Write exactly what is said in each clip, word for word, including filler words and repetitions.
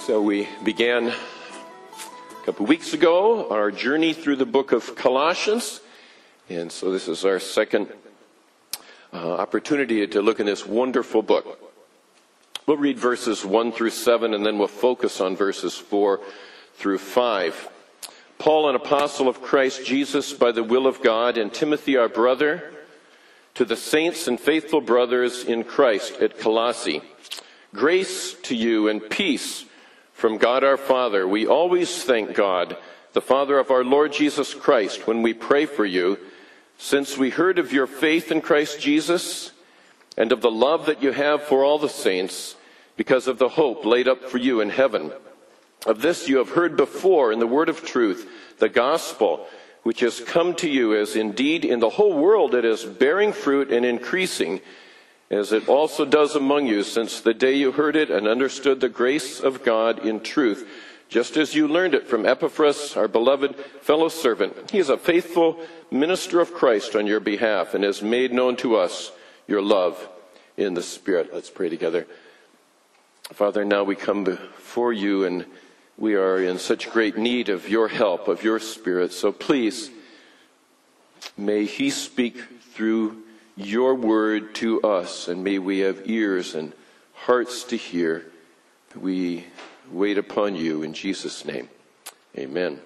So we began a couple weeks ago our journey through the book of Colossians. And so this is our second uh, opportunity to look in this wonderful book. We'll read verses one through seven, and then we'll focus on verses four through five. Paul, an apostle of Christ Jesus by the will of God, and Timothy, our brother, to the saints and faithful brothers in Christ at Colossae. Grace to you and peace from God our Father. We always thank God, the Father of our Lord Jesus Christ, when we pray for you, since we heard of your faith in Christ Jesus and of the love that you have for all the saints, because of the hope laid up for you in heaven. Of this you have heard before in the word of truth, the gospel, which has come to you, as indeed in the whole world it is bearing fruit and increasing, as it also does among you since the day you heard it and understood the grace of God in truth, just as you learned it from Epaphras, our beloved fellow servant. He is a faithful minister of Christ on your behalf and has made known to us your love in the Spirit. Let's pray together. Father, now we come before you, and we are in such great need of your help, of your Spirit. So please, may he speak through your word to us, and may we have ears and hearts to hear. We wait upon you in Jesus' name. Amen.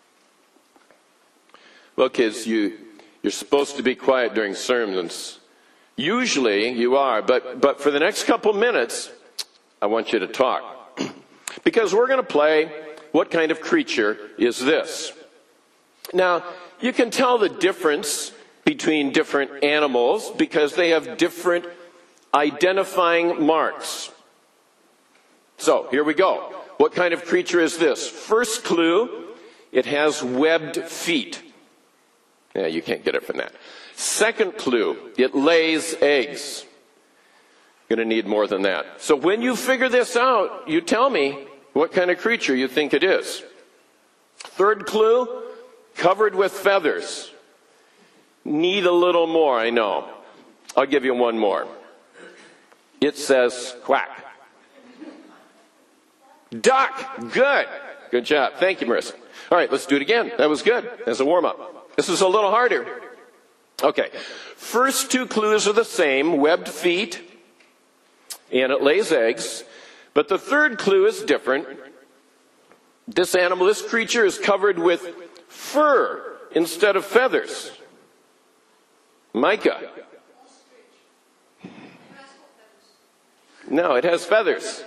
Well, kids, you, you're supposed to be quiet during sermons. Usually you are, but, but for the next couple minutes, I want you to talk. Because we're going to play What Kind of Creature Is This? Now, you can tell the difference between different animals because they have different identifying marks. So, here we go. What kind of creature is this? First clue, it has webbed feet. Yeah, you can't get it from that. Second clue, it lays eggs. Going to need more than that. So when you figure this out, you tell me what kind of creature you think it is. Third clue, covered with feathers. Need a little more, I know. I'll give you one more. It says quack. Duck. Good. Good job. Thank you, Marissa. All right, let's do it again. That was good as a warm-up. This is a little harder. Okay. First two clues are the same, webbed feet, and it lays eggs. But the third clue is different. This animal, this creature is covered with fur instead of feathers. Micah. No, it has feathers.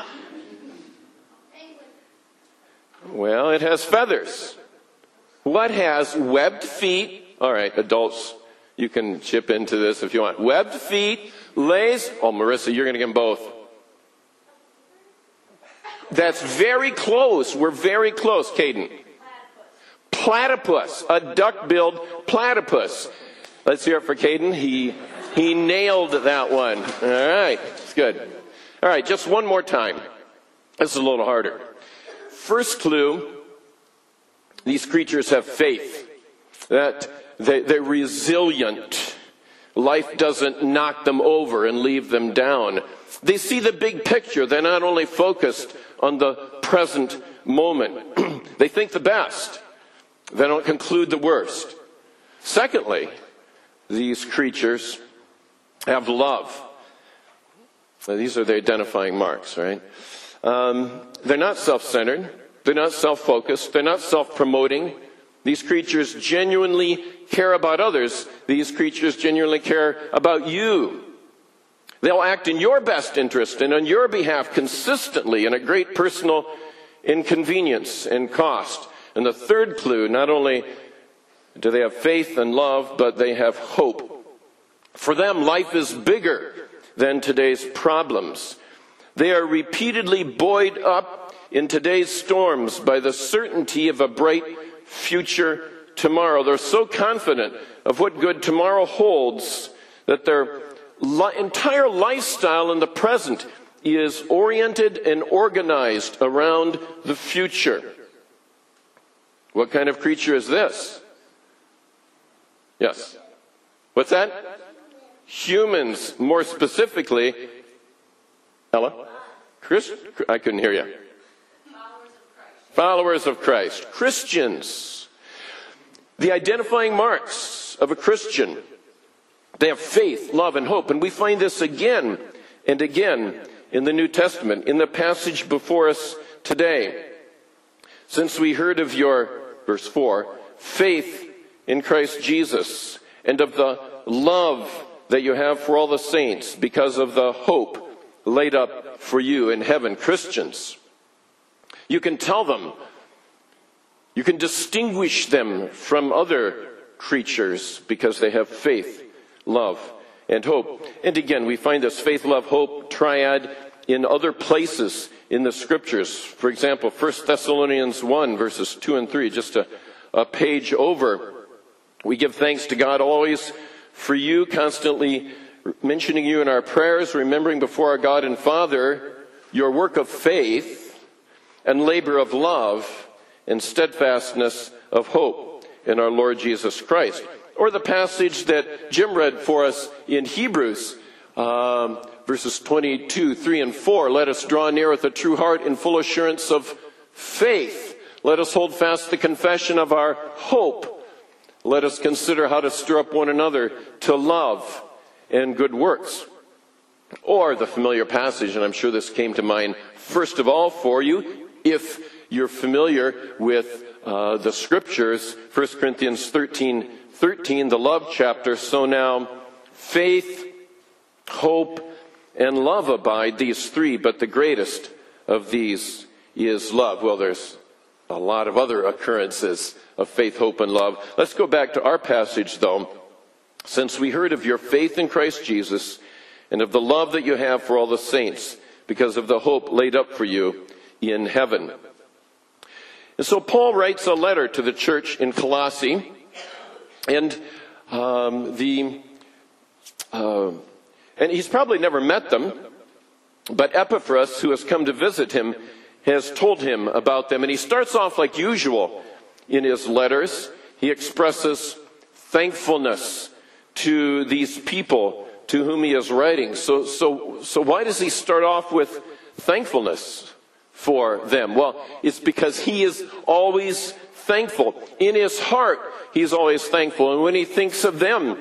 Well, it has feathers. What has webbed feet? All right, adults, you can chip into this if you want. Webbed feet, lays... Oh, Marissa, you're going to get them both. That's very close. We're very close, Caden. Platypus. A duck-billed platypus. Let's hear it for Caden. He, he nailed that one. All right, it's good. All right, just one more time. This is a little harder. First clue, these creatures have faith. That they, they're resilient. Life doesn't knock them over and leave them down. They see the big picture. They're not only focused on the present moment. They think the best. They don't conclude the worst. Secondly, these creatures have love. Now, these are the identifying marks, right? Um, they're not self-centered. They're not self-focused. They're not self-promoting. These creatures genuinely care about others. These creatures genuinely care about you. They'll act in your best interest and on your behalf consistently and at great personal inconvenience and cost. And the third clue, not only do they have faith and love, but they have hope. For them, life is bigger than today's problems. They are repeatedly buoyed up in today's storms by the certainty of a bright future tomorrow. They're so confident of what good tomorrow holds that their li- entire lifestyle in the present is oriented and organized around the future. What kind of creature is this? Yes. What's that? Humans, more specifically. Ella? Chris? I couldn't hear you. followers of Christ, Christians. The identifying marks of a Christian. They have faith, love, and hope. And we find this again and again in the New Testament, in the passage before us today. Since we heard of your, verse four, faith in Christ Jesus, and of the love that you have for all the saints because of the hope laid up for you in heaven, Christians. You can tell them, you can distinguish them from other creatures because they have faith, love, and hope. And again, we find this faith, love, hope triad in other places in the Scriptures. For example, First Thessalonians one, verses two and three, just a, a page over. We give thanks to God always for you, constantly mentioning you in our prayers, remembering before our God and Father your work of faith and labor of love and steadfastness of hope in our Lord Jesus Christ. Or the passage that Jim read for us in Hebrews, um, verses twenty-two, three and four. Let us draw near with a true heart in full assurance of faith. Let us hold fast the confession of our hope. Let us consider how to stir up one another to love and good works. Or the familiar passage, and I'm sure this came to mind first of all for you, if you're familiar with uh, the Scriptures, First Corinthians thirteen, thirteen, the love chapter. So now, faith, hope, and love abide, these three, but the greatest of these is love. Well, there's a lot of other occurrences of faith, hope, and love. Let's go back to our passage, though. Since we heard of your faith in Christ Jesus and of the love that you have for all the saints because of the hope laid up for you in heaven. And so Paul writes a letter to the church in Colossae, and um, the uh, and he's probably never met them, but Epaphras, who has come to visit him, has told him about them. And he starts off like usual in his letters. He expresses thankfulness to these people to whom he is writing. So, so, so why does he start off with thankfulness for them? Well, it's because he is always thankful. In his heart, he's always thankful. And when he thinks of them,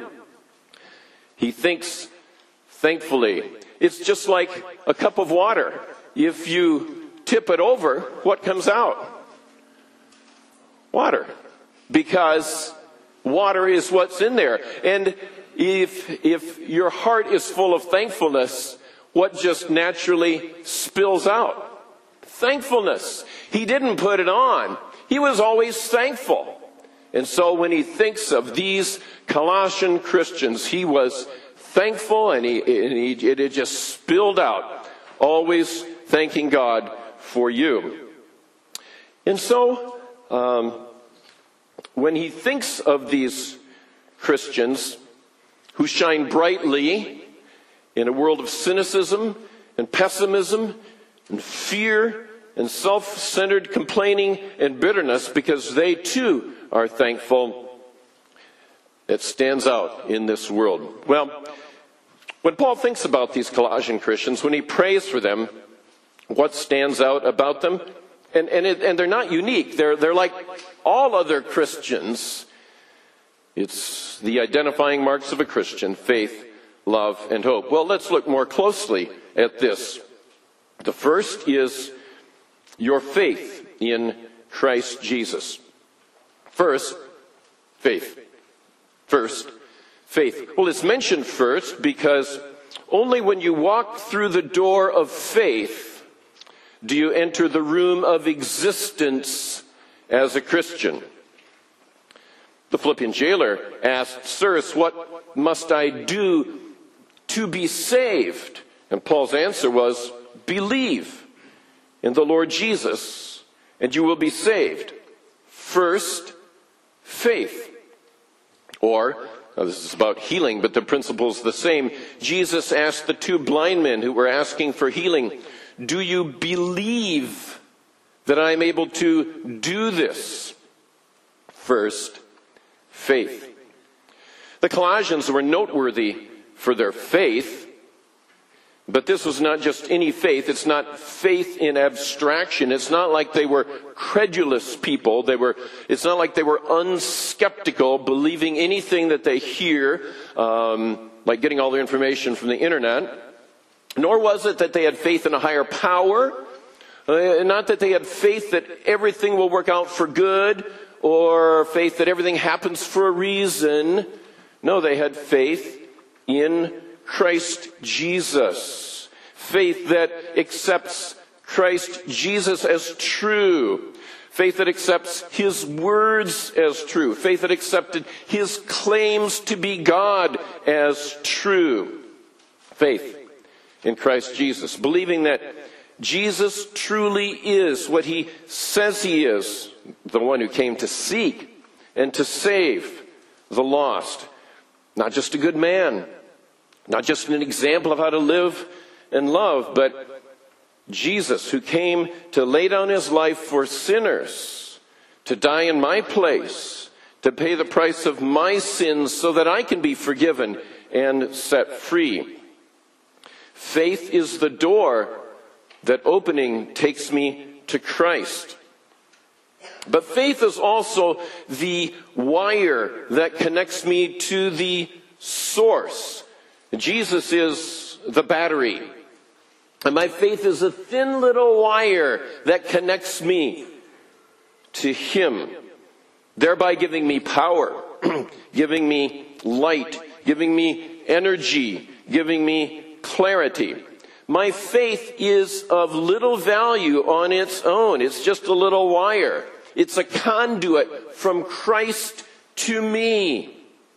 he thinks thankfully. It's just like a cup of water. If you tip it over, what comes out? Water. Because water is what's in there. And if if your heart is full of thankfulness, what just naturally spills out? Thankfulness. He didn't put it on. He was always thankful. And so when he thinks of these Colossian Christians, he was thankful, and he, and he it, it just spilled out. Always thanking God for you. And so, um, when he thinks of these Christians who shine brightly in a world of cynicism and pessimism and fear and self-centered complaining and bitterness, because they too are thankful, it stands out in this world. Well, when Paul thinks about these Colossian Christians, when he prays for them, what stands out about them? And and, it, and they're not unique. They're they're like all other Christians. It's the identifying marks of a Christian: faith, love, and hope. Well, let's look more closely at this. The first is your faith in Christ Jesus. First, faith. First, faith. Well, it's mentioned first because only when you walk through the door of faith do you enter the room of existence as a Christian. The Philippian jailer asked, "Sirs, what must I do to be saved?" And Paul's answer was, "Believe in the Lord Jesus, and you will be saved." First, faith. Or, now this is about healing, but the principle is the same. Jesus asked the two blind men who were asking for healing, "Do you believe that I am able to do this?" First, faith. The Colossians were noteworthy for their faith But this was not just any faith. It's not faith in abstraction. It's not like they were credulous people. They were, it's not like they were unskeptical, believing anything that they hear, um, like getting all their information from the internet. Nor was it that they had faith in a higher power. Uh, not that they had faith that everything will work out for good, or faith that everything happens for a reason. No, they had faith in Christ Jesus. Faith that accepts Christ Jesus as true. Faith that accepts His words as true. Faith that accepted His claims to be God as true. Faith in Christ Jesus. Believing that Jesus truly is what He says He is. The one who came to seek and to save the lost. Not just a good man. Not just an example of how to live and love, but Jesus, who came to lay down His life for sinners, to die in my place, to pay the price of my sins so that I can be forgiven and set free. Faith is the door that opening takes me to Christ. But faith is also the wire that connects me to the source. Jesus is the battery. And my faith is a thin little wire that connects me to Him, thereby giving me power, giving me light, giving me energy, giving me clarity. My faith is of little value on its own. It's just a little wire. It's a conduit from Christ to me.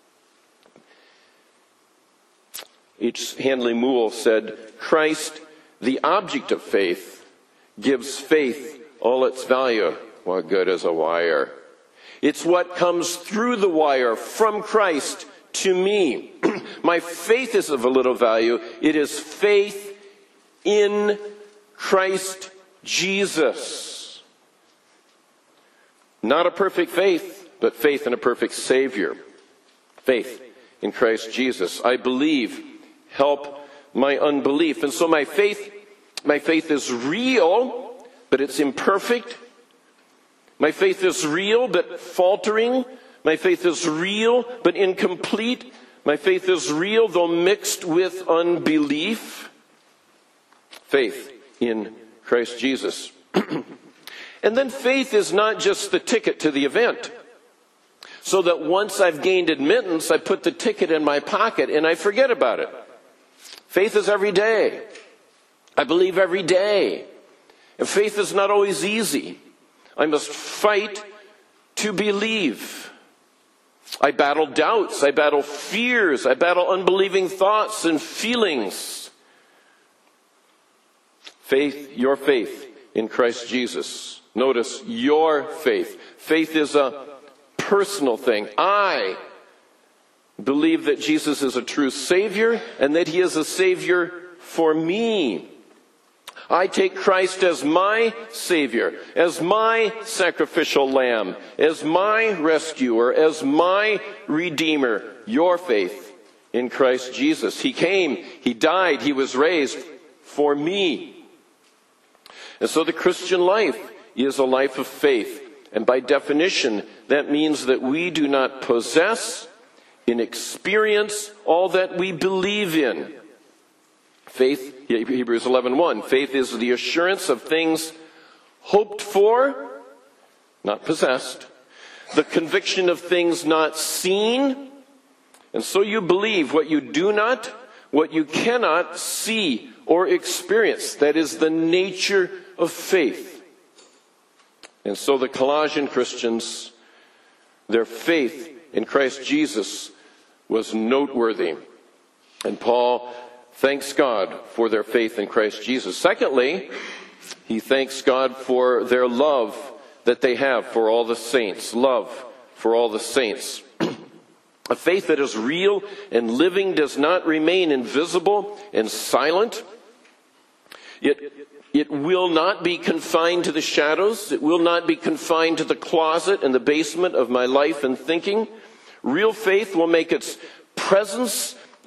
H. Handley Moule said, Christ, the object of faith, gives faith all its value. What good is a wire? It's what comes through the wire from Christ to me. My faith is of a little value. It is faith in Christ Jesus. Not a perfect faith, but faith in a perfect Savior. Faith in Christ Jesus. I believe. Help my unbelief. And so my faith, my faith is real, but it's imperfect. My faith is real, but faltering. My faith is real, but incomplete. My faith is real, though mixed with unbelief. Faith in Christ Jesus. And then faith is not just the ticket to the event. So that once I've gained admittance, I put the ticket in my pocket and I forget about it. Faith is every day. I believe every day. And faith is not always easy. I must fight to believe. I battle doubts. I battle fears. I battle unbelieving thoughts and feelings. Faith, your faith in Christ Jesus. Notice, your faith. Faith is a personal thing. I believe that Jesus is a true Savior and that He is a Savior for me. I take Christ as my Savior, as my sacrificial lamb, as my rescuer, as my Redeemer. Your faith in Christ Jesus. He came, He died, He was raised for me. And so the Christian life is a life of faith. And by definition, that means that we do not possess and experience all that we believe in. Faith, Hebrews eleven one, faith is the assurance of things hoped for, not possessed, the conviction of things not seen, and so you believe what you do not, what you cannot see or experience. That is the nature of faith. And so the Colossian Christians, their faith in Christ Jesus was noteworthy. And Paul thanks God for their faith in Christ Jesus. Secondly, he thanks God for their love that they have for all the saints. Love for all the saints. A faith that is real and living does not remain invisible and silent. It, it will not be confined to the shadows. It will not be confined to the closet and the basement of my life and thinking. Real faith will make its presence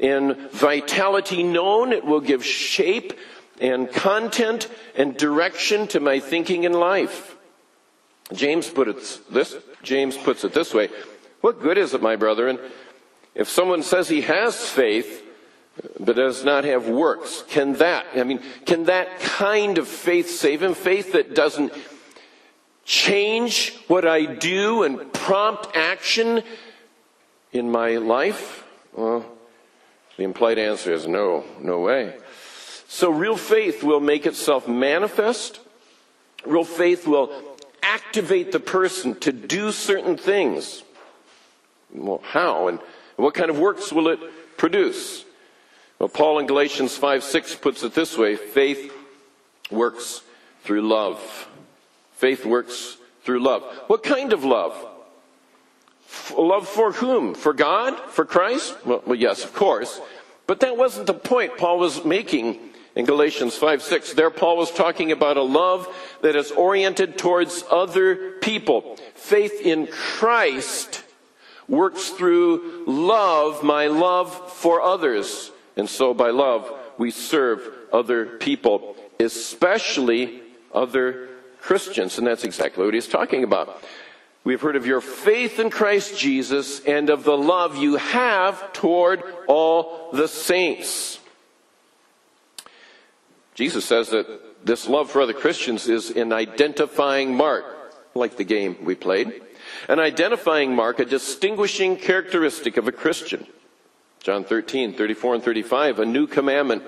and vitality known. It will give shape and content and direction to my thinking in life. James put it this, James puts it this way: what good is it, my brethren, if someone says he has faith but does not have works? Can that, I mean, can that kind of faith save him? Faith that doesn't change what I do and prompt action in my life? Well, the implied answer is no, no way. So real faith will make itself manifest. Real faith will activate the person to do certain things. Well, how? And what kind of works will it produce? Well, Paul in Galatians five six puts it this way: faith works through love. Faith works through love. What kind of love? F- love for whom? For God? For Christ? Well, well, yes, of course. But that wasn't the point Paul was making in Galatians five six. There Paul was talking about a love that is oriented towards other people. Faith in Christ works through love, my love for others. And so by love, we serve other people, especially other Christians. And that's exactly what he's talking about. We've heard of your faith in Christ Jesus and of the love you have toward all the saints. Jesus says that this love for other Christians is an identifying mark, like the game we played. An identifying mark, a distinguishing characteristic of a Christian. John thirteen, thirty-four and thirty-five, a new commandment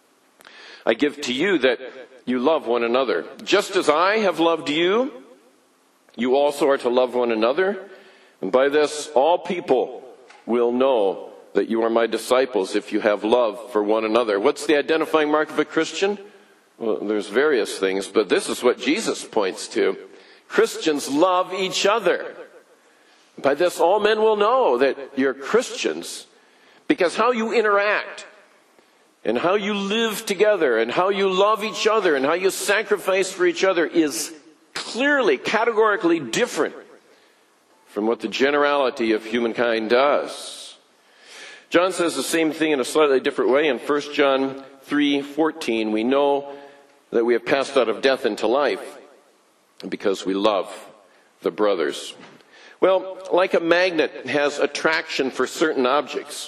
I give to you, that you love one another. Just as I have loved you, you also are to love one another. And by this, all people will know that you are my disciples, if you have love for one another. What's the identifying mark of a Christian? Well, there's various things, but this is what Jesus points to. Christians love each other. By this, all men will know that you're Christians, because how you interact and how you live together and how you love each other and how you sacrifice for each other is clearly, categorically different from what the generality of humankind does. John says the same thing in a slightly different way in First John three fourteen. We know that we have passed out of death into life because we love the brothers. Well, like a magnet has attraction for certain objects.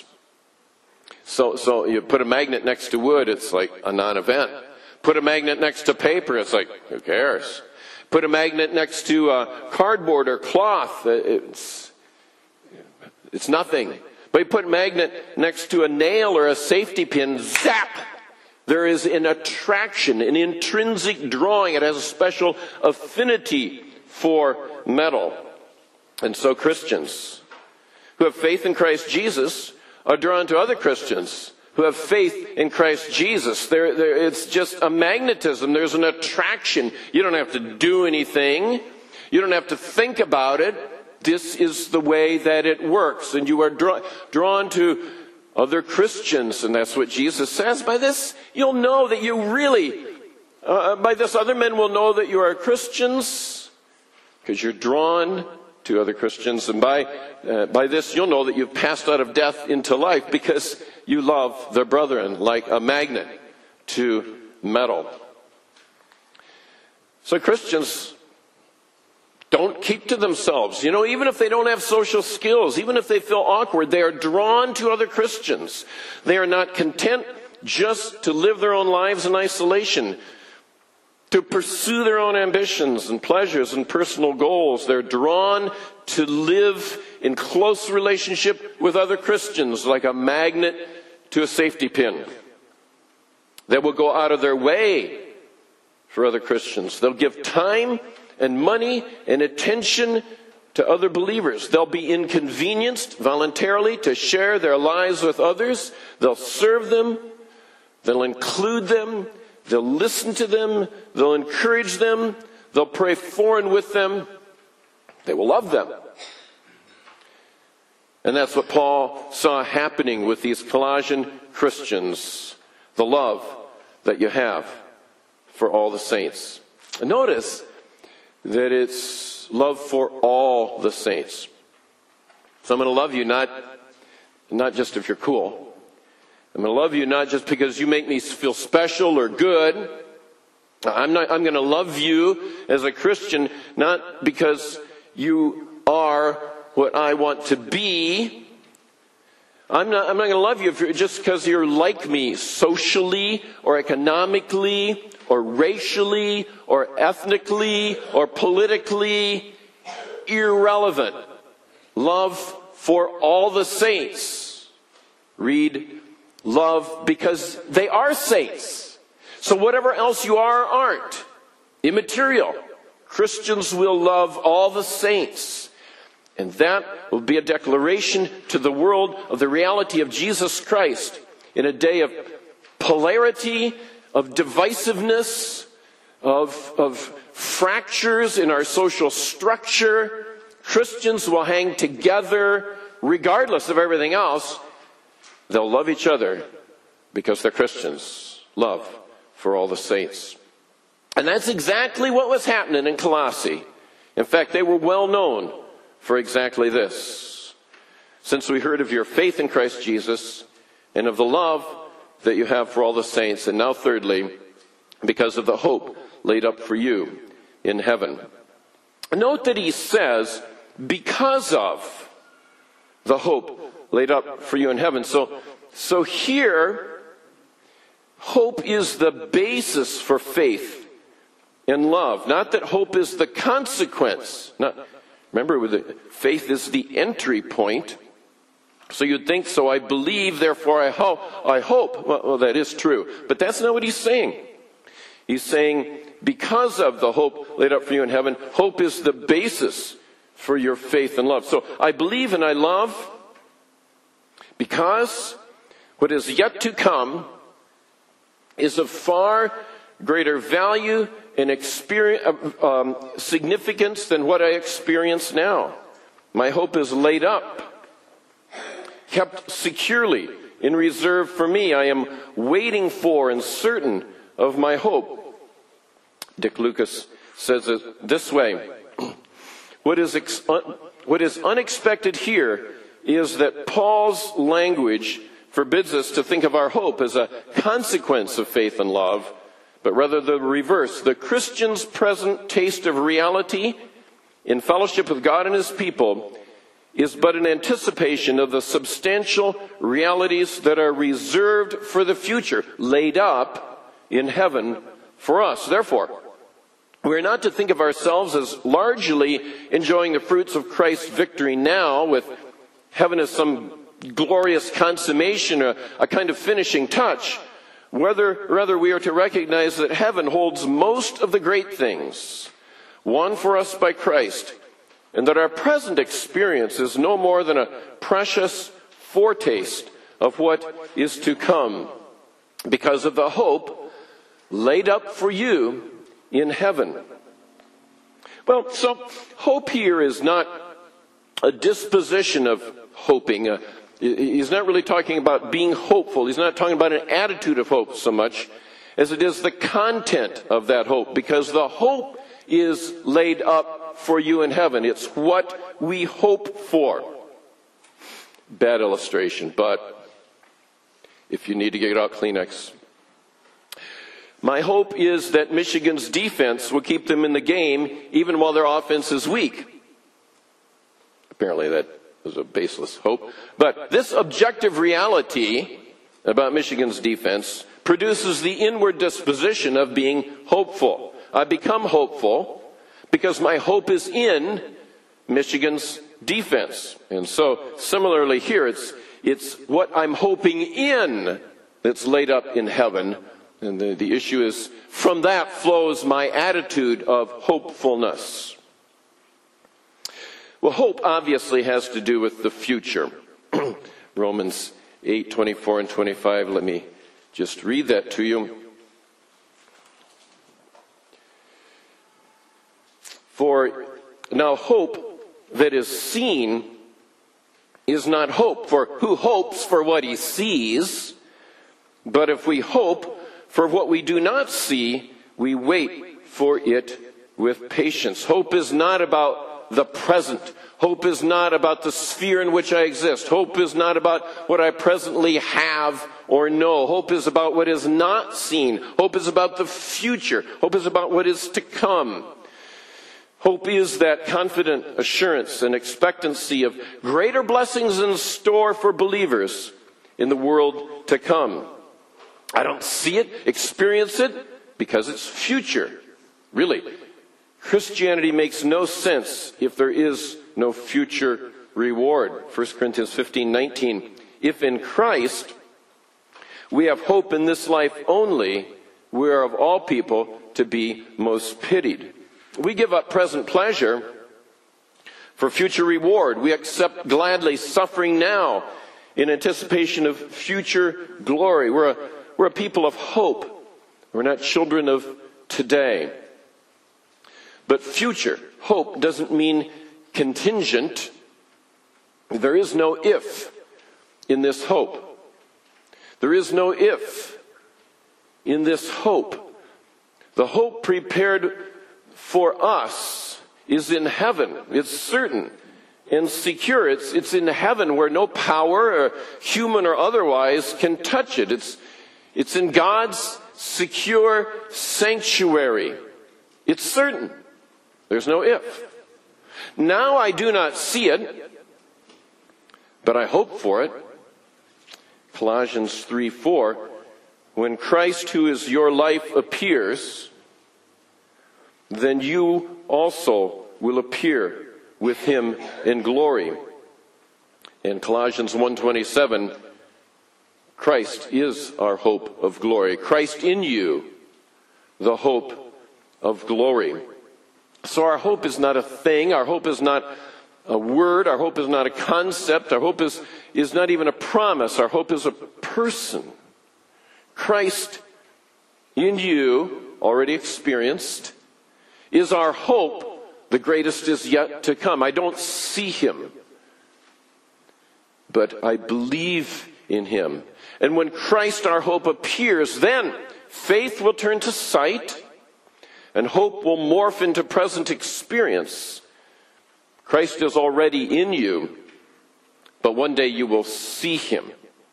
So, so you put a magnet next to wood, it's like a non-event. Put a magnet next to paper, it's like, who cares? Put a magnet next to uh, cardboard or cloth, it's, it's nothing. But you put a magnet next to a nail or a safety pin, zap! There is an attraction, an intrinsic drawing. It has a special affinity for metal. And so Christians who have faith in Christ Jesus are drawn to other Christians who have faith in Christ Jesus. There, there, it's just a magnetism. There's an attraction. You don't have to do anything. You don't have to think about it. This is the way that it works. And you are draw, drawn to other Christians. And that's what Jesus says. By this, you'll know that you really, uh, by this, other men will know that you are Christians, because you're drawn to other Christians. And by uh, by this, you'll know that you've passed out of death into life, because you love the brethren like a magnet to metal. So Christians don't keep to themselves. You know, even if they don't have social skills, even if they feel awkward, they are drawn to other Christians. They are not content just to live their own lives in isolation, to pursue their own ambitions and pleasures and personal goals. They're drawn to live in close relationship with other Christians, like a magnet to a safety pin. They will go out of their way for other Christians. They'll give time and money and attention to other believers. They'll be inconvenienced voluntarily to share their lives with others. They'll serve them. They'll include them. They'll listen to them. They'll encourage them. They'll pray for and with them. They will love them. And that's what Paul saw happening with these Colossian Christians. The love that you have for all the saints. And notice that it's love for all the saints. So I'm going to love you not, not just if you're cool. I'm going to love you not just because you make me feel special or good. I'm not, I'm going to love you as a Christian not because you are what I want to be. I'm not, I'm not going to love you if you're, just because you're like me socially or economically or racially or ethnically or politically. Irrelevant. Love for all the saints. Read love because they are saints. So whatever else you are, aren't. Immaterial. Christians will love all the saints. And that will be a declaration to the world of the reality of Jesus Christ in a day of polarity, of divisiveness, of, of fractures in our social structure. Christians will hang together regardless of everything else. They'll love each other because they're Christians. Love for all the saints. And that's exactly what was happening in Colossae. In fact, they were well known for exactly this. Since we heard of your faith in Christ Jesus and of the love that you have for all the saints, and now thirdly, because of the hope laid up for you in heaven. Note that he says, because of the hope laid up for you in heaven. So, so here, hope is the basis for faith and love. Not that hope is the consequence. Not, remember, with the, faith is the entry point. So you'd think, so I believe, therefore I, ho- I hope. Well, well, that is true. But that's not what he's saying. He's saying, because of the hope laid up for you in heaven, hope is the basis for your faith and love. So I believe and I love because what is yet to come is of far greater value and experience, um, significance than what I experience now. My hope is laid up, kept securely in reserve for me. I am waiting for and certain of my hope. Dick Lucas says it this way. What is, ex- what is unexpected here is that Paul's language forbids us to think of our hope as a consequence of faith and love, but rather the reverse. The Christian's present taste of reality in fellowship with God and his people is but an anticipation of the substantial realities that are reserved for the future, laid up in heaven for us. Therefore, we're not to think of ourselves as largely enjoying the fruits of Christ's victory now, with heaven as some glorious consummation, a, a kind of finishing touch. Whether, rather, we are to recognize that heaven holds most of the great things won for us by Christ, and that our present experience is no more than a precious foretaste of what is to come, because of the hope laid up for you in heaven. Well, so hope here is not a disposition of hoping. Uh, he's not really talking about being hopeful. He's not talking about an attitude of hope so much as it is the content of that hope, because the hope is laid up for you in heaven. It's what we hope for. Bad illustration, but if you need to get out Kleenex. My hope is that Michigan's defense will keep them in the game even while their offense is weak. Apparently that was a baseless hope. But this objective reality about Michigan's defense produces the inward disposition of being hopeful. I become hopeful because my hope is in Michigan's defense. And so similarly here, it's, it's what I'm hoping in that's laid up in heaven. And the, the issue is, from that flows my attitude of hopefulness. Well, hope obviously has to do with the future. Romans eight, twenty-four and twenty-five, let me just read that to you. For now hope that is seen is not hope, for who hopes for what he sees? But if we hope for what we do not see, we wait for it with patience. Hope is not about about the present. Hope is not about the sphere in which I exist. Hope is not about what I presently have or know. Hope is about what is not seen. Hope is about the future. Hope is about what is to come. Hope is that confident assurance and expectancy of greater blessings in store for believers in the world to come. I don't see it, experience it, because it's future. Really, Christianity makes no sense if there is no future reward. First Corinthians fifteen nineteen. If in Christ we have hope in this life only, we are of all people to be most pitied. We give up present pleasure for future reward. We accept gladly suffering now in anticipation of future glory. We're a, we're a people of hope. We're not children of today. But future hope doesn't mean contingent. There is no if in this hope. There is no if in this hope. The hope prepared for us is in heaven. It's certain and secure. It's, it's in heaven where no power, or human or otherwise, can touch it. It's, it's in God's secure sanctuary. It's certain. There's no if. Now I do not see it, but I hope for it. Colossians three four. When Christ, who is your life, appears, then you also will appear with him in glory. In Colossians one twenty-seven, Christ is our hope of glory. Christ in you, the hope of glory. So our hope is not a thing. Our hope is not a word. Our hope is not a concept. Our hope is, is not even a promise. Our hope is a person. Christ in you, already experienced, is our hope. The greatest is yet to come. I don't see him, but I believe in him. And when Christ, our hope, appears, then faith will turn to sight, and hope will morph into present experience. Christ is already in you, but one day you will see him.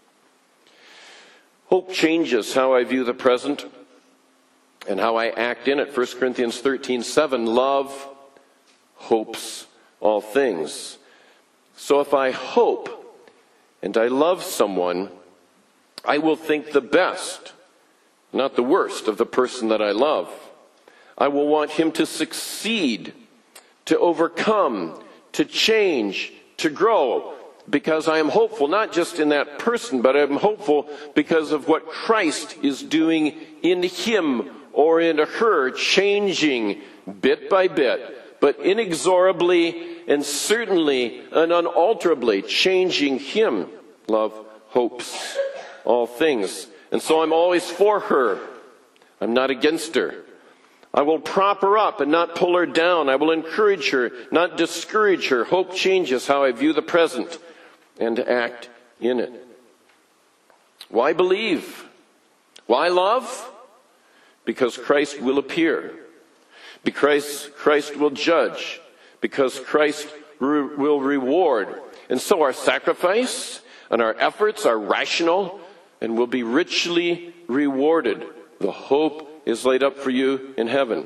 Hope changes how I view the present and how I act in it. First Corinthians thirteen seven, love hopes all things. So if I hope and I love someone, I will think the best, not the worst, of the person that I love. I will want him to succeed, to overcome, to change, to grow, because I am hopeful not just in that person, but I'm hopeful because of what Christ is doing in him or in her, changing bit by bit, but inexorably and certainly and unalterably changing him. Love hopes all things. And so I'm always for her. I'm not against her. I will prop her up and not pull her down. I will encourage her, not discourage her. Hope changes how I view the present and act in it. Why believe? Why love? Because Christ will appear. Because Christ will judge. Because Christ re- will reward. And so our sacrifice and our efforts are rational and will be richly rewarded. The hope is laid up for you in heaven.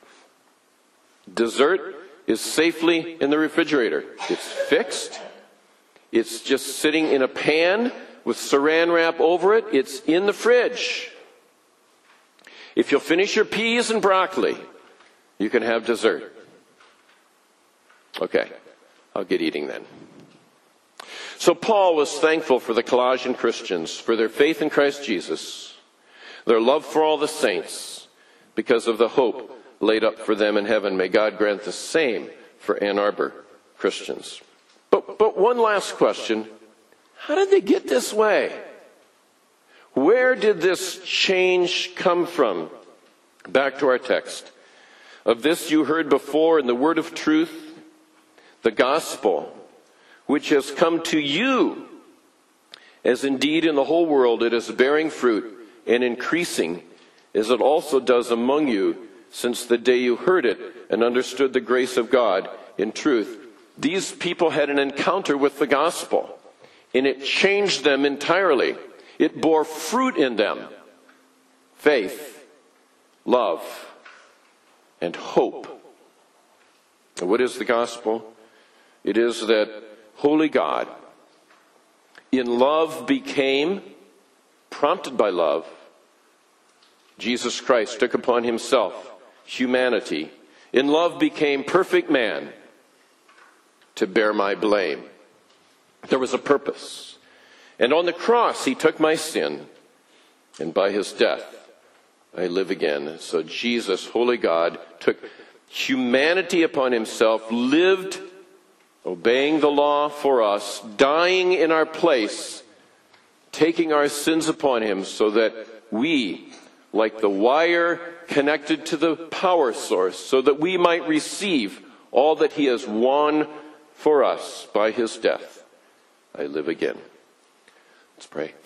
Dessert is safely in the refrigerator. It's fixed. It's just sitting in a pan with saran wrap over it. It's in the fridge. If you'll finish your peas and broccoli, you can have dessert. Okay, I'll get eating then. So Paul was thankful for the Colossian Christians, for their faith in Christ Jesus, their love for all the saints, because of the hope laid up for them in heaven. May God grant the same for Ann Arbor Christians. But, but one last question. How did they get this way? Where did this change come from? Back to our text. Of this you heard before in the word of truth, the gospel, which has come to you, as indeed in the whole world it is bearing fruit and increasing, as it also does among you, since the day you heard it and understood the grace of God in truth. These people had an encounter with the gospel, and it changed them entirely. It bore fruit in them: faith, love, and hope. And what is the gospel? It is that holy God, in love, became, prompted by love, Jesus Christ took upon himself humanity. In love became perfect man to bear my blame. There was a purpose. And on the cross, he took my sin, and by his death, I live again. So Jesus, holy God, took humanity upon himself, lived obeying the law for us, dying in our place, taking our sins upon him so that we, like the wire connected to the power source, so that we might receive all that he has won for us by his death, I live again. Let's pray.